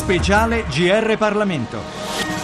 Speciale GR Parlamento.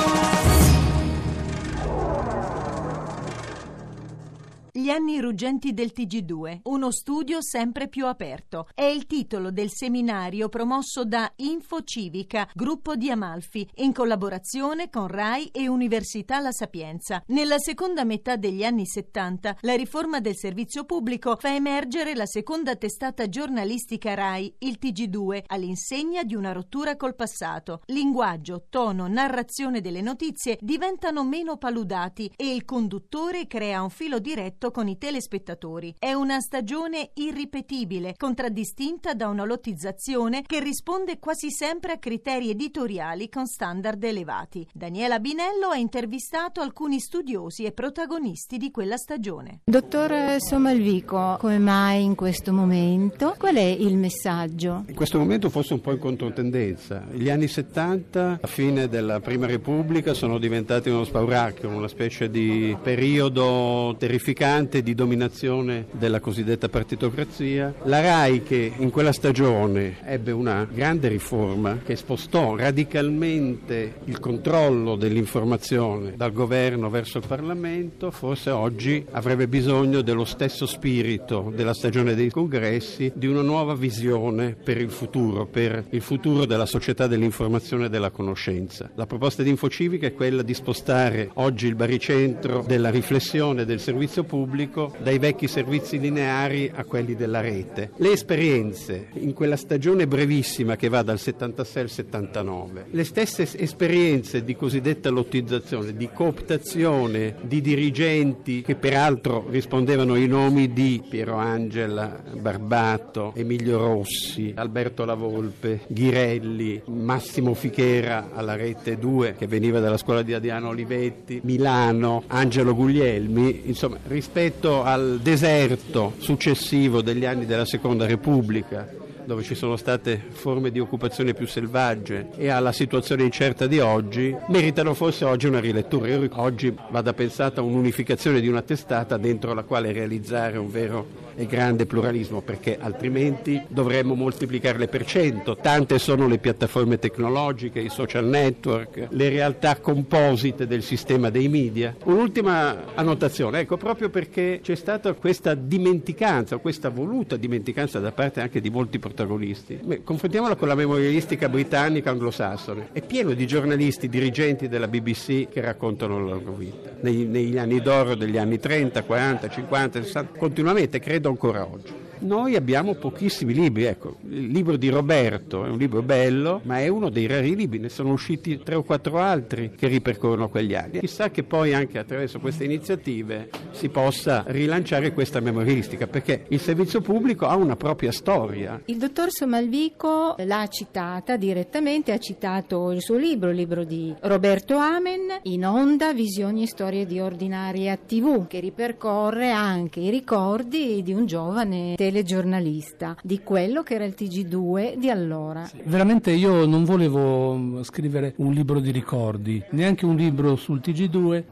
Gli anni ruggenti del TG2, uno studio sempre più aperto. È il titolo del seminario promosso da Infocivica, gruppo di Amalfi, in collaborazione con RAI e Università La Sapienza. Nella seconda metà degli anni 70, la riforma del servizio pubblico fa emergere la seconda testata giornalistica RAI, il TG2, all'insegna di una rottura col passato. Linguaggio, tono, narrazione delle notizie diventano meno paludati e il conduttore crea un filo diretto con i telespettatori. È una stagione irripetibile, contraddistinta da una lottizzazione che risponde quasi sempre a criteri editoriali con standard elevati. Daniela Binello ha intervistato alcuni studiosi e protagonisti di quella stagione. Dottor Somalvico, come mai in questo momento? Qual è il messaggio? In questo momento forse un po' in controtendenza. Gli anni 70, a fine della Prima Repubblica, sono diventati uno spauracchio, una specie di periodo terrificante di dominazione della cosiddetta partitocrazia. La RAI, che in quella stagione ebbe una grande riforma che spostò radicalmente il controllo dell'informazione dal governo verso il Parlamento, forse oggi avrebbe bisogno dello stesso spirito della stagione dei congressi, di una nuova visione per il futuro della società dell'informazione e della conoscenza. La proposta di Infocivica è quella di spostare oggi il baricentro della riflessione del servizio pubblico dai vecchi servizi lineari a quelli della rete. Le esperienze in quella stagione brevissima che va dal 76 al 79, le stesse esperienze di cosiddetta lottizzazione, di cooptazione di dirigenti che peraltro rispondevano ai nomi di Piero Angela, Barbato, Emilio Rossi, Alberto Lavolpe, Ghirelli, Massimo Fichera alla Rete 2 che veniva dalla scuola di Adriano Olivetti, Milano, Angelo Guglielmi, insomma rispetto al deserto successivo degli anni della Seconda Repubblica, dove ci sono state forme di occupazione più selvagge, e alla situazione incerta di oggi, meritano forse oggi una rilettura. Io oggi vada pensata un'unificazione di una testata dentro la quale realizzare un vero e grande pluralismo, perché altrimenti dovremmo moltiplicarle per 100. Tante sono le piattaforme tecnologiche, i social network, le realtà composite del sistema dei media. Un'ultima annotazione, proprio perché c'è stata questa dimenticanza, questa voluta dimenticanza da parte anche di molti protagonisti. Confrontiamola con la memorialistica britannica anglosassone. È pieno di giornalisti, dirigenti della BBC che raccontano la loro vita. Negli anni d'oro degli anni 30, 40, 50, 60, continuamente, credo ancora oggi. Noi abbiamo pochissimi libri, il libro di Roberto è un libro bello, ma è uno dei rari libri, ne sono usciti 3 o 4 altri che ripercorrono quegli anni. Chissà che poi anche attraverso queste iniziative si possa rilanciare questa memorialistica, perché il servizio pubblico ha una propria storia. Il dottor Somalvico l'ha citata direttamente, ha citato il suo libro, il libro di Roberto Amen, In onda, visioni e storie di Ordinaria TV, che ripercorre anche i ricordi di un giovane telegiornalista, di quello che era il TG2 di allora. Sì, veramente io non volevo scrivere un libro di ricordi, neanche un libro sul TG2,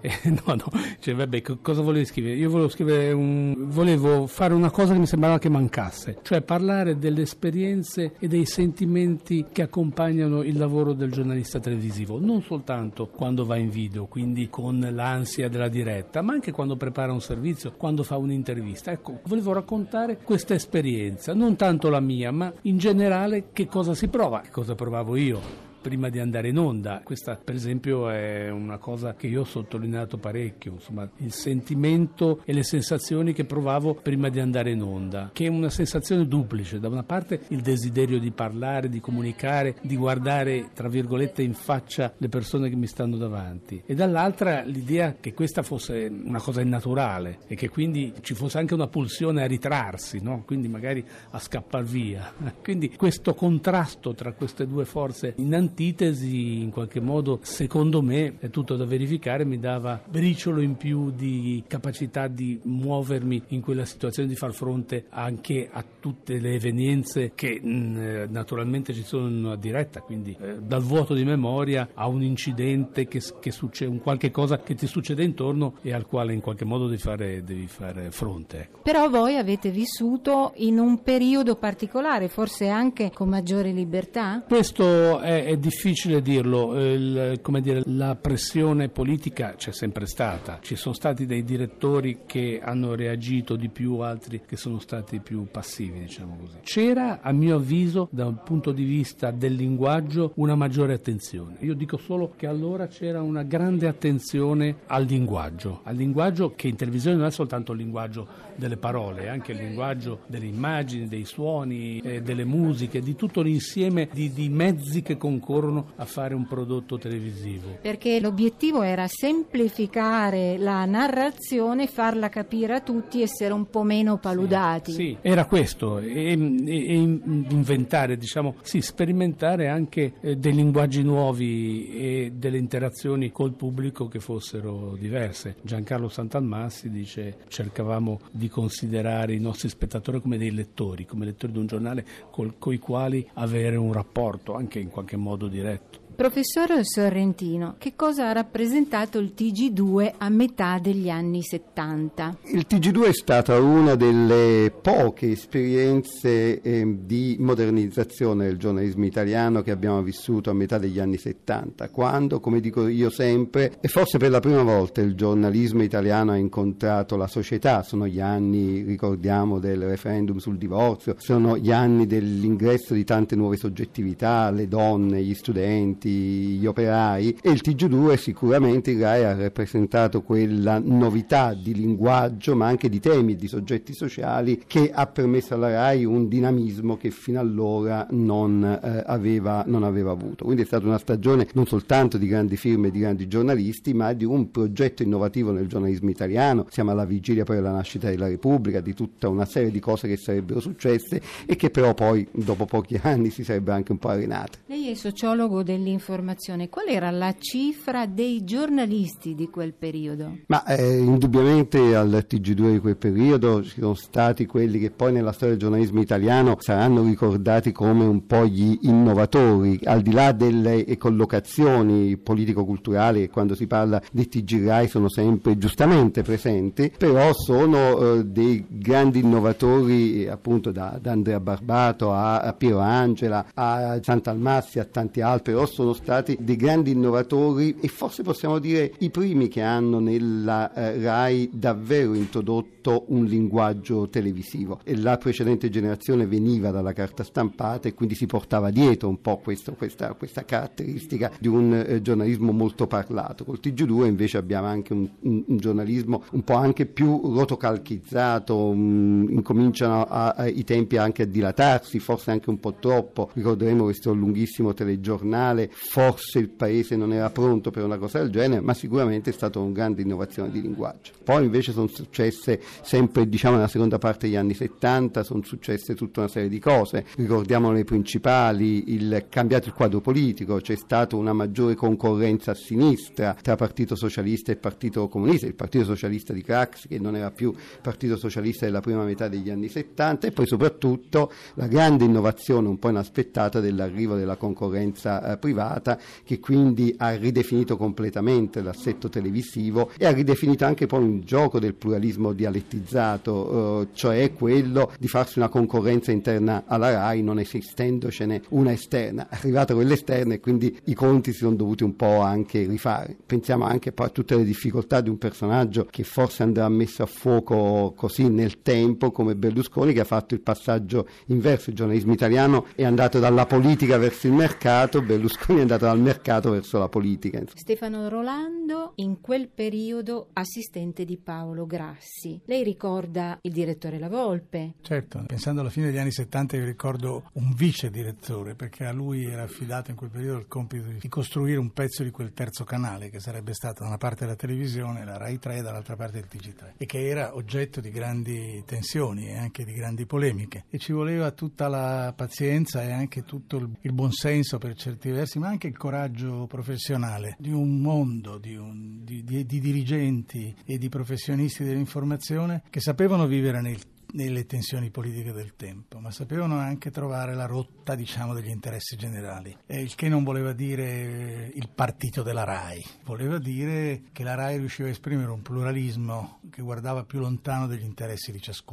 cosa volevo scrivere? Io volevo fare una cosa che mi sembrava che mancasse, cioè parlare delle esperienze e dei sentimenti che accompagnano il lavoro del giornalista televisivo, non soltanto quando va in video, quindi con l'ansia della diretta, ma anche quando prepara un servizio, quando fa un'intervista. Volevo raccontare questa esperienza, non tanto la mia, ma in generale che cosa si prova, che cosa provavo io prima di andare in onda. Questa per esempio è una cosa che io ho sottolineato parecchio, insomma, il sentimento e le sensazioni che provavo prima di andare in onda, che è una sensazione duplice: da una parte il desiderio di parlare, di comunicare, di guardare tra virgolette in faccia le persone che mi stanno davanti, e dall'altra l'idea che questa fosse una cosa innaturale e che quindi ci fosse anche una pulsione a ritrarsi, no? Quindi magari a scappar via. Quindi questo contrasto tra queste due forze in antitesi, in qualche modo, secondo me, è tutto da verificare, mi dava briciolo in più di capacità di muovermi in quella situazione, di far fronte anche a tutte le evenienze che naturalmente ci sono in una diretta, quindi dal vuoto di memoria a un incidente che succede, un qualche cosa che ti succede intorno e al quale in qualche modo devi fare fronte. Ecco. Però voi avete vissuto in un periodo particolare, forse anche con maggiore libertà? Questo è difficile dirlo, come dire, la pressione politica c'è sempre stata, ci sono stati dei direttori che hanno reagito di più, altri che sono stati più passivi, diciamo così. C'era, a mio avviso, da un punto di vista del linguaggio, una maggiore attenzione. Io dico solo che allora c'era una grande attenzione al linguaggio che in televisione non è soltanto il linguaggio delle parole, è anche il linguaggio delle immagini, dei suoni, delle musiche, di tutto l'insieme di mezzi che concorrono a fare un prodotto televisivo. Perché l'obiettivo era semplificare la narrazione, farla capire a tutti, essere un po' meno paludati. Sì, era questo, e inventare, sperimentare anche dei linguaggi nuovi e delle interazioni col pubblico che fossero diverse. Giancarlo Santalmassi dice: cercavamo di considerare i nostri spettatori come dei lettori, come lettori di un giornale coi quali avere un rapporto anche in qualche modo diretto. Professor Sorrentino, che cosa ha rappresentato il TG2 a metà degli anni 70? Il TG2 è stata una delle poche esperienze di modernizzazione del giornalismo italiano che abbiamo vissuto a metà degli anni 70, quando, come dico io sempre, e forse per la prima volta il giornalismo italiano ha incontrato la società. Sono gli anni, ricordiamo, del referendum sul divorzio, sono gli anni dell'ingresso di tante nuove soggettività, le donne, gli studenti, gli operai, e il TG2 sicuramente il Rai ha rappresentato quella novità di linguaggio ma anche di temi e di soggetti sociali che ha permesso alla Rai un dinamismo che fino allora non aveva avuto. Quindi è stata una stagione non soltanto di grandi firme e di grandi giornalisti, ma di un progetto innovativo nel giornalismo italiano. Siamo alla vigilia poi della nascita della Repubblica, di tutta una serie di cose che sarebbero successe e che però poi dopo pochi anni si sarebbero anche un po' arenate. Lei è sociologo dell'informazione. Qual era la cifra dei giornalisti di quel periodo? Ma indubbiamente al TG2 di quel periodo ci sono stati quelli che poi nella storia del giornalismo italiano saranno ricordati come un po' gli innovatori, al di là delle collocazioni politico-culturali che quando si parla di TG Rai sono sempre giustamente presenti, però sono dei grandi innovatori, appunto da Andrea Barbato a Piero Angela a Santalmassi a tanti altri, però sono stati dei grandi innovatori e forse possiamo dire i primi che hanno nella Rai davvero introdotto un linguaggio televisivo. E la precedente generazione veniva dalla carta stampata e quindi si portava dietro un po' questa caratteristica di un giornalismo molto parlato. Col TG2 invece abbiamo anche un giornalismo un po' anche più rotocalchizzato, incominciano i tempi anche a dilatarsi, forse anche un po' troppo. Ricorderemo questo lunghissimo telegiornale, forse il paese non era pronto per una cosa del genere, ma sicuramente è stata una grande innovazione di linguaggio. Poi invece sono successe sempre, nella seconda parte degli anni 70, sono successe tutta una serie di cose. Ricordiamo le principali: cambiato il quadro politico, c'è stata una maggiore concorrenza a sinistra tra Partito Socialista e Partito Comunista, il Partito Socialista di Craxi che non era più Partito Socialista della prima metà degli anni 70, e poi soprattutto la grande innovazione un po' inaspettata dell'arrivo della concorrenza privata, che quindi ha ridefinito completamente l'assetto televisivo e ha ridefinito anche poi un gioco del pluralismo dialettizzato, cioè quello di farsi una concorrenza interna alla Rai non esistendocene una esterna. È arrivata quella esterna e quindi i conti si sono dovuti un po' anche rifare. Pensiamo anche poi a tutte le difficoltà di un personaggio che forse andrà messo a fuoco così nel tempo come Berlusconi, che ha fatto il passaggio inverso. Il giornalismo italiano è andato dalla politica verso il mercato, Berlusconi è andato dal mercato verso la politica. Stefano Rolando, in quel periodo assistente di Paolo Grassi. Lei ricorda il direttore La Volpe? Certo, pensando alla fine degli anni 70 io ricordo un vice direttore, perché a lui era affidato in quel periodo il compito di costruire un pezzo di quel terzo canale che sarebbe stato da una parte la televisione, la Rai 3, dall'altra parte il TG3, e che era oggetto di grandi tensioni e anche di grandi polemiche, e ci voleva tutta la pazienza e anche tutto il buonsenso per certi versi, ma anche il coraggio professionale di un mondo di dirigenti e di professionisti dell'informazione che sapevano vivere nelle tensioni politiche del tempo, ma sapevano anche trovare la rotta, degli interessi generali. Il che non voleva dire il partito della Rai, voleva dire che la Rai riusciva a esprimere un pluralismo che guardava più lontano degli interessi di ciascuno.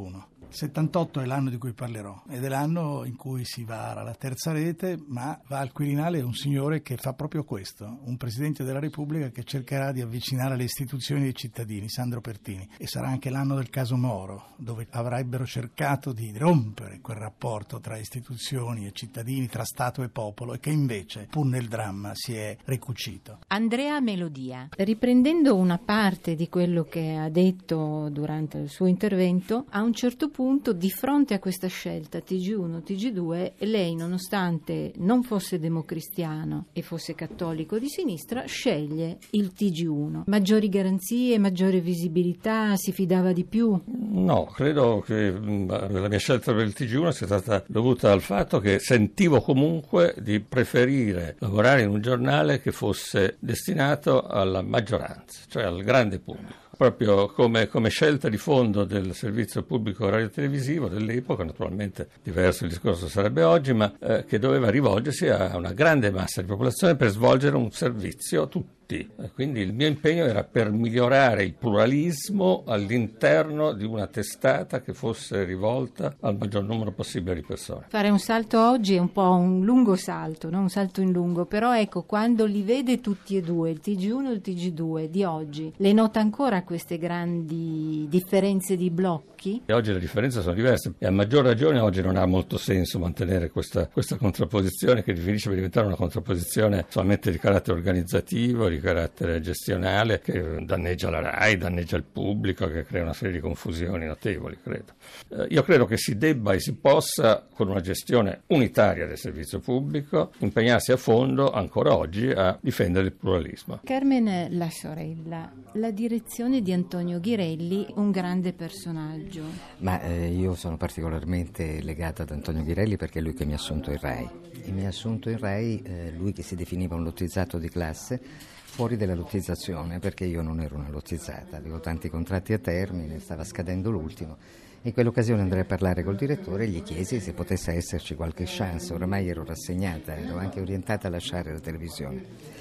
78 è l'anno di cui parlerò ed è l'anno in cui si va alla terza rete, ma va al Quirinale un signore che fa proprio questo, un Presidente della Repubblica che cercherà di avvicinare le istituzioni ai cittadini, Sandro Pertini. E sarà anche l'anno del caso Moro, dove avrebbero cercato di rompere quel rapporto tra istituzioni e cittadini, tra Stato e popolo, e che invece, pur nel dramma, si è ricucito. Andrea Melodia. Riprendendo una parte di quello che ha detto durante il suo intervento, a un certo punto, di fronte a questa scelta TG1, TG2, lei, nonostante non fosse democristiano e fosse cattolico di sinistra, sceglie il TG1. Maggiori garanzie, maggiore visibilità, si fidava di più? No, credo che la mia scelta per il TG1 sia stata dovuta al fatto che sentivo comunque di preferire lavorare in un giornale che fosse destinato alla maggioranza, cioè al grande pubblico. Proprio come scelta di fondo del servizio pubblico radiotelevisivo dell'epoca, naturalmente diverso il discorso sarebbe oggi, ma che doveva rivolgersi a una grande massa di popolazione per svolgere un servizio a tutti. Quindi il mio impegno era per migliorare il pluralismo all'interno di una testata che fosse rivolta al maggior numero possibile di persone. Fare un salto oggi è un po' un lungo salto, no? Un salto in lungo, però ecco, quando li vede tutti e due, il TG1 e il TG2 di oggi, le nota ancora queste grandi differenze di blocchi? E oggi le differenze sono diverse e a maggior ragione oggi non ha molto senso mantenere questa contrapposizione che finisce per diventare una contrapposizione solamente di carattere organizzativo, di carattere gestionale, che danneggia la RAI, danneggia il pubblico, che crea una serie di confusioni notevoli, credo. Io credo che si debba e si possa, con una gestione unitaria del servizio pubblico, impegnarsi a fondo ancora oggi a difendere il pluralismo. Carmen La Sorella, la direzione di Antonio Ghirelli, un grande personaggio. Ma io sono particolarmente legata ad Antonio Ghirelli perché è lui che mi ha assunto in RAI. E mi ha assunto in RAI lui che si definiva un lottizzato di classe, fuori dalla lottizzazione, perché io non ero una lottizzata, avevo tanti contratti a termine, stava scadendo l'ultimo. In quell'occasione andrai a parlare col direttore e gli chiesi se potesse esserci qualche chance. Oramai ero rassegnata, ero anche orientata a lasciare la televisione.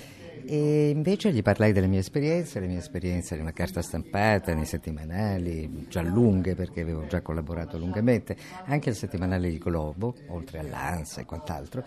E invece gli parlai delle mie esperienze di una carta stampata, nei settimanali, già lunghe perché avevo già collaborato lungamente, anche al settimanale Il Globo, oltre all'Ansa e quant'altro.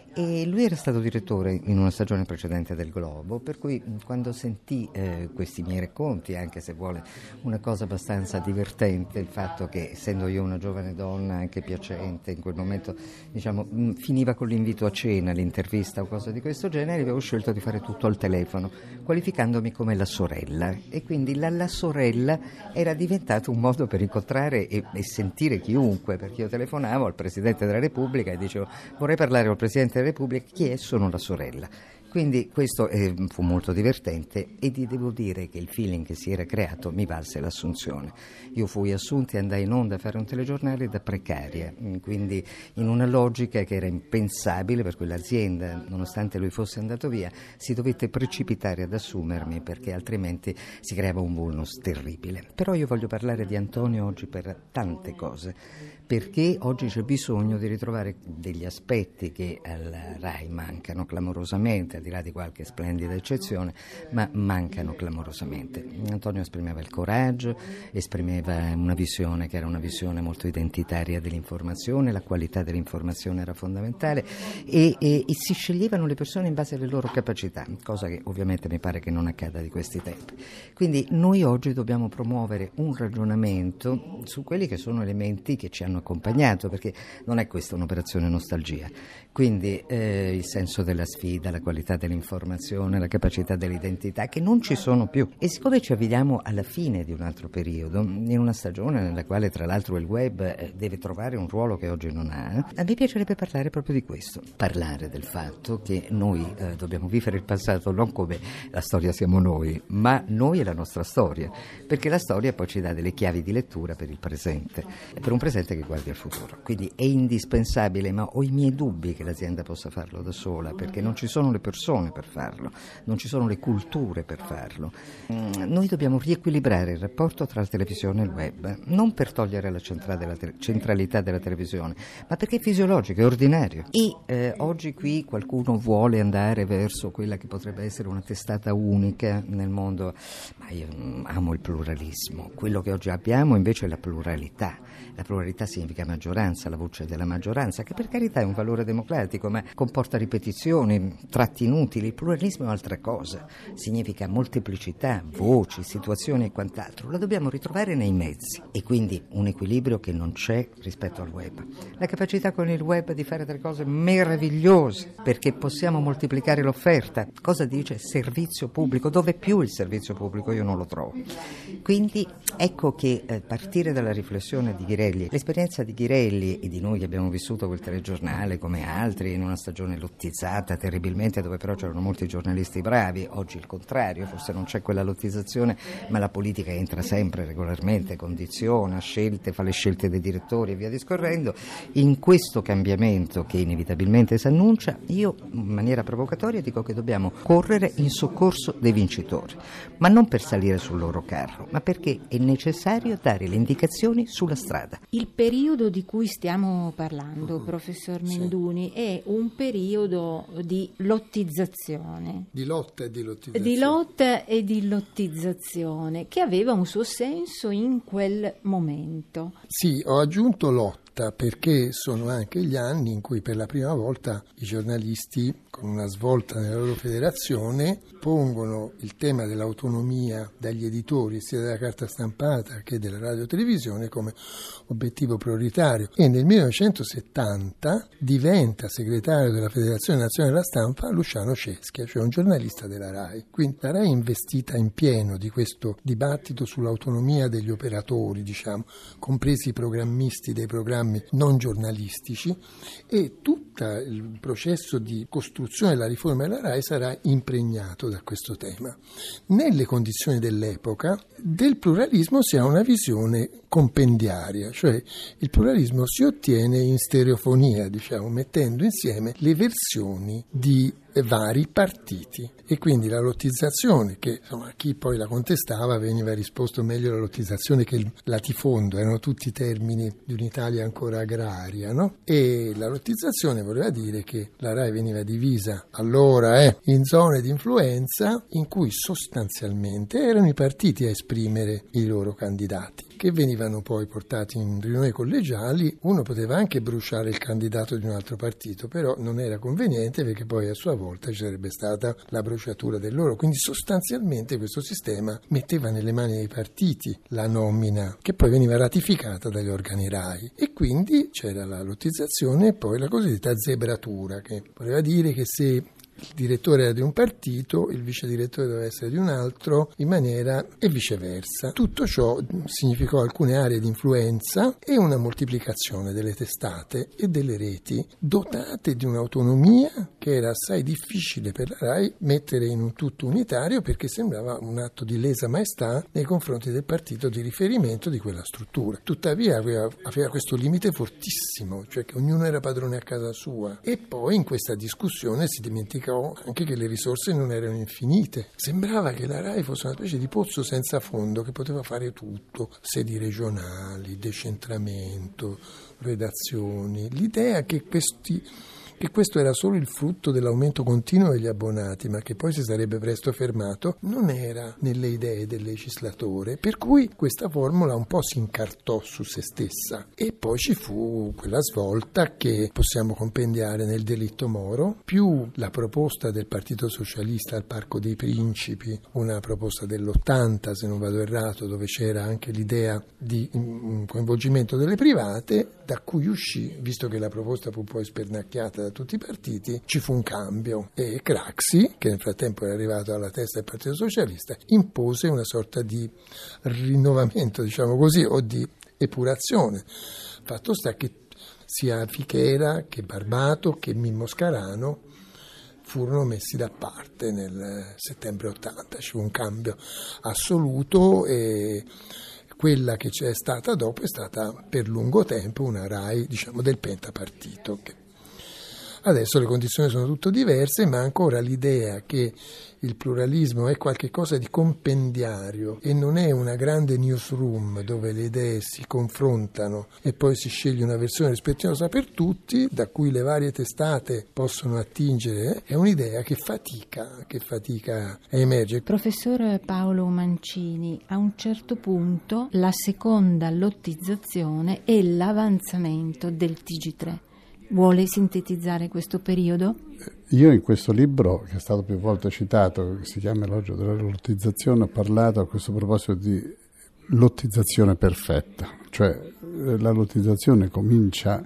E lui era stato direttore in una stagione precedente del Globo, per cui quando sentì questi miei racconti, anche se vuole una cosa abbastanza divertente, il fatto che essendo io una giovane donna anche piacente, in quel momento diciamo finiva con l'invito a cena, l'intervista o cose di questo genere, avevo scelto di fare tutto al telefono, qualificandomi come la sorella, e quindi la sorella era diventato un modo per incontrare e sentire chiunque, perché io telefonavo al Presidente della Repubblica e dicevo vorrei parlare al Presidente della Repubblica, chi è? Sono la sorella. Quindi questo fu molto divertente e ti devo dire che il feeling che si era creato mi valse l'assunzione. Io fui assunta e andai in onda a fare un telegiornale da precaria, quindi in una logica che era impensabile, per cui l'azienda, nonostante lui fosse andato via, si dovette precipitare ad assumermi perché altrimenti si creava un vulnus terribile. Però io voglio parlare di Antonio oggi per tante cose, perché oggi c'è bisogno di ritrovare degli aspetti che alla RAI mancano clamorosamente, al di là di qualche splendida eccezione, ma mancano clamorosamente. Antonio esprimeva il coraggio, esprimeva una visione che era una visione molto identitaria dell'informazione, la qualità dell'informazione era fondamentale e si sceglievano le persone in base alle loro capacità, cosa che ovviamente mi pare che non accada di questi tempi. Quindi noi oggi dobbiamo promuovere un ragionamento su quelli che sono elementi che ci hanno accompagnato, perché non è questa un'operazione nostalgia. Quindi il senso della sfida, la qualità dell'informazione, la capacità dell'identità, che non ci sono più. E siccome ci avviliamo alla fine di un altro periodo, in una stagione nella quale tra l'altro il web deve trovare un ruolo che oggi non ha, a me piacerebbe parlare proprio di questo, parlare del fatto che noi dobbiamo vivere il passato non come la storia siamo noi, ma noi e la nostra storia, perché la storia poi ci dà delle chiavi di lettura per il presente, per un presente che riguardi al futuro. Quindi è indispensabile, ma ho i miei dubbi che l'azienda possa farlo da sola, perché non ci sono le persone per farlo, non ci sono le culture per farlo. Noi dobbiamo riequilibrare il rapporto tra la televisione e il web, non per togliere la centralità della televisione, ma perché è fisiologico, è ordinario. E oggi qui qualcuno vuole andare verso quella che potrebbe essere una testata unica nel mondo, ma io amo il pluralismo. Quello che oggi abbiamo invece è la pluralità. La pluralità significa maggioranza, la voce della maggioranza, che per carità è un valore democratico, ma comporta ripetizioni, tratti inutili. Il pluralismo è un'altra cosa, significa molteplicità, voci, situazioni e quant'altro. La dobbiamo ritrovare nei mezzi, e quindi un equilibrio che non c'è rispetto al web. La capacità con il web di fare delle cose meravigliose, perché possiamo moltiplicare l'offerta. Cosa dice servizio pubblico? Dove più il servizio pubblico? Io non lo trovo. Quindi ecco che partire dalla riflessione di Ghirelli, l'esperienza di Ghirelli e di noi che abbiamo vissuto quel telegiornale come altri in una stagione lottizzata terribilmente, dove però c'erano molti giornalisti bravi. Oggi il contrario, forse non c'è quella lottizzazione, ma la politica entra sempre regolarmente, condiziona scelte, fa le scelte dei direttori e via discorrendo. In questo cambiamento che inevitabilmente si annuncia, io in maniera provocatoria dico che dobbiamo correre in soccorso dei vincitori, ma non per salire sul loro carro, ma perché è necessario dare le indicazioni sulla strada. Il periodo di cui stiamo parlando, professor Menduni, è un periodo di lottizzazione. Di lotta e di lottizzazione. Di lotta e di lottizzazione, che aveva un suo senso in quel momento. Sì, ho aggiunto lotta perché sono anche gli anni in cui per la prima volta i giornalisti, con una svolta nella loro federazione, pongono il tema dell'autonomia dagli editori sia della carta stampata che della radio-televisione come obiettivo prioritario, e nel 1970 diventa segretario della Federazione Nazionale della Stampa Luciano Ceschia, cioè un giornalista della RAI. Quindi la RAI è investita in pieno di questo dibattito sull'autonomia degli operatori, diciamo, compresi i programmisti dei programmi non giornalistici, e tutto il processo di costruzione della riforma della RAI sarà impregnato da questo tema. Nelle condizioni dell'epoca del pluralismo si ha una visione compendiaria, cioè il pluralismo si ottiene in stereofonia, diciamo, mettendo insieme le versioni di vari partiti, e quindi la lottizzazione, che insomma chi poi la contestava veniva risposto meglio la lottizzazione che il latifondo, erano tutti termini di un'Italia ancora agraria, no? E la lottizzazione voleva dire che la RAI veniva divisa allora in zone di influenza in cui sostanzialmente erano i partiti a esprimere i loro candidati, che venivano poi portati in riunioni collegiali. Uno poteva anche bruciare il candidato di un altro partito, però non era conveniente perché poi a sua volta ci sarebbe stata la bruciatura del loro. Quindi sostanzialmente questo sistema metteva nelle mani dei partiti la nomina, che poi veniva ratificata dagli organi RAI, e quindi c'era la lottizzazione e poi la cosiddetta zebratura, che voleva dire che se il direttore era di un partito, il vice direttore doveva essere di un altro, in maniera e viceversa. Tutto ciò significò alcune aree di influenza e una moltiplicazione delle testate e delle reti dotate di un'autonomia che era assai difficile per la RAI mettere in un tutto unitario, perché sembrava un atto di lesa maestà nei confronti del partito di riferimento di quella struttura. Tuttavia aveva questo limite fortissimo, cioè che ognuno era padrone a casa sua, e poi in questa discussione si dimenticò anche che le risorse non erano infinite. Sembrava che la RAI fosse una specie di pozzo senza fondo che poteva fare tutto: sedi regionali, decentramento, redazioni. L'idea che questo era solo il frutto dell'aumento continuo degli abbonati, ma che poi si sarebbe presto fermato, non era nelle idee del legislatore, per cui questa formula un po' si incartò su se stessa. E poi ci fu quella svolta che possiamo compendiare nel delitto Moro, più la proposta del Partito Socialista al Parco dei Principi, una proposta dell'80 se non vado errato, dove c'era anche l'idea di coinvolgimento delle private, da cui uscì, visto che la proposta fu poi spernacchiata da tutti i partiti, ci fu un cambio, e Craxi, che nel frattempo era arrivato alla testa del Partito Socialista, impose una sorta di rinnovamento, diciamo così, o di epurazione. Fatto sta che sia Fichera che Barbato che Mimmo Scarano furono messi da parte nel settembre 80, ci fu un cambio assoluto, e Quella che c'è stata dopo è stata per lungo tempo una RAI, diciamo, del pentapartito. Adesso le condizioni sono tutto diverse, ma ancora l'idea che il pluralismo è qualcosa di compendiario e non è una grande newsroom dove le idee si confrontano e poi si sceglie una versione rispettosa per tutti, da cui le varie testate possono attingere, è un'idea che fatica a emergere. Professor Paolo Mancini, a un certo punto la seconda lottizzazione è l'avanzamento del TG3. Vuole sintetizzare questo periodo? Io in questo libro, che è stato più volte citato, che si chiama Elogio della lottizzazione, ho parlato a questo proposito di lottizzazione perfetta, cioè la lottizzazione comincia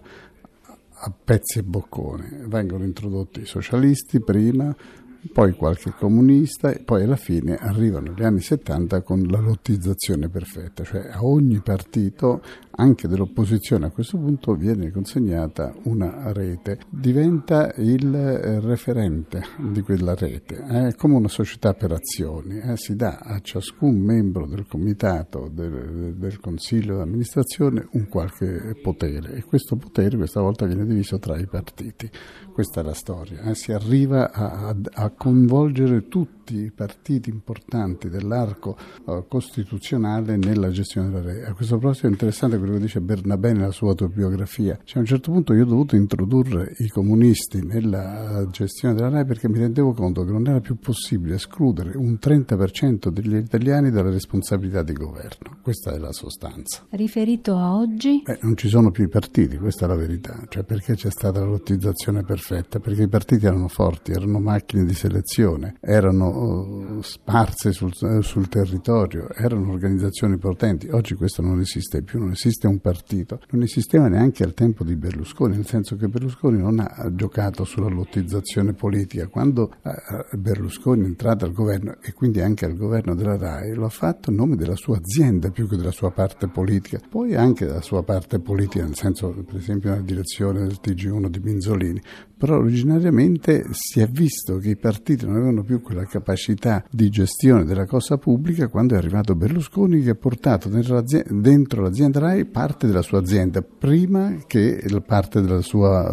a pezzi e bocconi, vengono introdotti i socialisti prima, poi qualche comunista e poi alla fine arrivano gli anni 70 con la lottizzazione perfetta, cioè a ogni partito, anche dell'opposizione a questo punto, viene consegnata una rete, diventa il referente di quella rete, è come una società per azioni, si dà a ciascun membro del comitato, del consiglio di amministrazione un qualche potere e questo potere questa volta viene diviso tra i partiti. Questa è la storia, si arriva a coinvolgere tutti i partiti importanti dell'arco costituzionale nella gestione della RAI. A questo proposito è interessante quello che dice Bernabé nella sua autobiografia. Cioè, a un certo punto io ho dovuto introdurre i comunisti nella gestione della RAI perché mi rendevo conto che non era più possibile escludere un 30% degli italiani dalla responsabilità di governo. Questa è la sostanza. Riferito a oggi? Non ci sono più i partiti, questa è la verità. Cioè, perché c'è stata la lottizzazione perfetta? Perché i partiti erano forti, erano macchine di selezione, erano sparse sul territorio, erano organizzazioni potenti. Oggi questo non esiste più, non esiste un partito, non esisteva neanche al tempo di Berlusconi, nel senso che Berlusconi non ha giocato sulla lottizzazione politica. Quando Berlusconi è entrato al governo e quindi anche al governo della RAI, lo ha fatto a nome della sua azienda più che della sua parte politica, poi anche della sua parte politica, nel senso per esempio nella direzione del TG1 di Minzolini, però originariamente si è visto che i partiti non avevano più quella capacità di gestione della cosa pubblica quando è arrivato Berlusconi, che ha portato dentro l'azienda RAI parte della sua azienda prima che parte del suo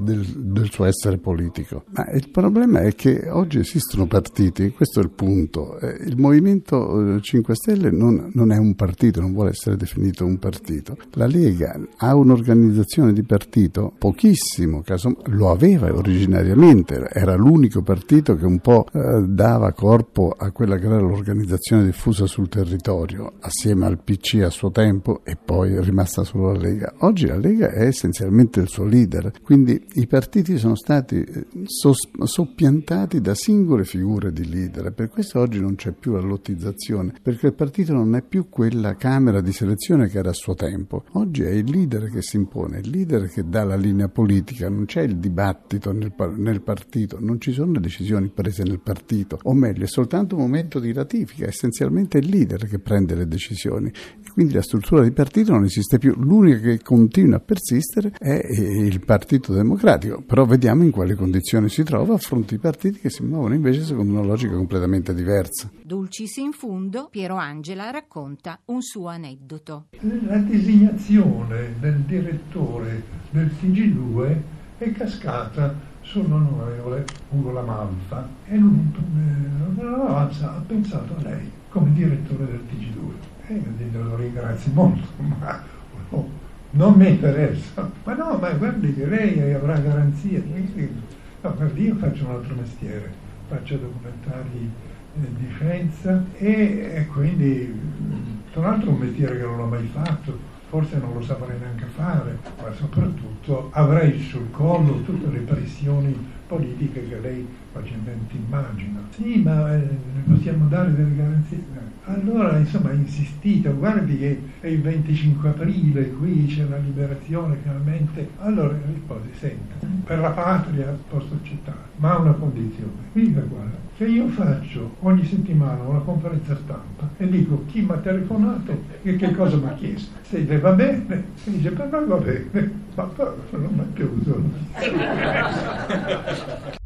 essere politico. Ma il problema è che oggi esistono partiti, questo è il punto. Il Movimento 5 Stelle non è un partito, non vuole essere definito un partito. La Lega ha un'organizzazione di partito, pochissimo, lo aveva originariamente, era l'unico partito che un po' dava corpo a quella che era l'organizzazione diffusa sul territorio, assieme al PC a suo tempo, e poi è rimasta solo la Lega. Oggi la Lega è essenzialmente il suo leader, quindi i partiti sono stati soppiantati da singole figure di leader, per questo oggi non c'è più la lottizzazione, perché il partito non è più quella camera di selezione che era a suo tempo. Oggi è il leader che si impone, il leader che dà la linea politica, non c'è il dibattito nel partito, non ci sono le decisioni prese nel partito, o meglio è soltanto un momento di ratifica, essenzialmente è il leader che prende le decisioni e quindi la struttura di partito non esiste più. L'unica che continua a persistere è il Partito Democratico, però vediamo in quali condizioni si trova a fronte di partiti che si muovono invece secondo una logica completamente diversa. Dulcis in fundo, Piero Angela racconta un suo aneddoto. La designazione del direttore del TG2 è cascata sull'onorevole Ugo La Malfa e La Malfa ha pensato a lei come direttore del TG2 e io lo ringrazio molto, ma non mi interessa. Ma guardi che lei avrà garanzie. No, guardi, io faccio un altro mestiere, faccio documentari di scienza e quindi tra l'altro un mestiere che non ho mai fatto, forse non lo saprei neanche fare, ma soprattutto avrei sul collo tutte le pressioni politiche che lei facilmente immagina. Sì, ma ne possiamo dare delle garanzie? Allora, insomma, insistito, guardi che è il 25 aprile, qui c'è la liberazione finalmente. Allora risposi, senta, per la patria posso accettare, ma a una condizione. Dica guarda, che io faccio ogni settimana una conferenza stampa e dico chi mi ha telefonato e che cosa mi ha chiesto. Se le va bene, e dice per me va bene, ma non mi ha piaciuto.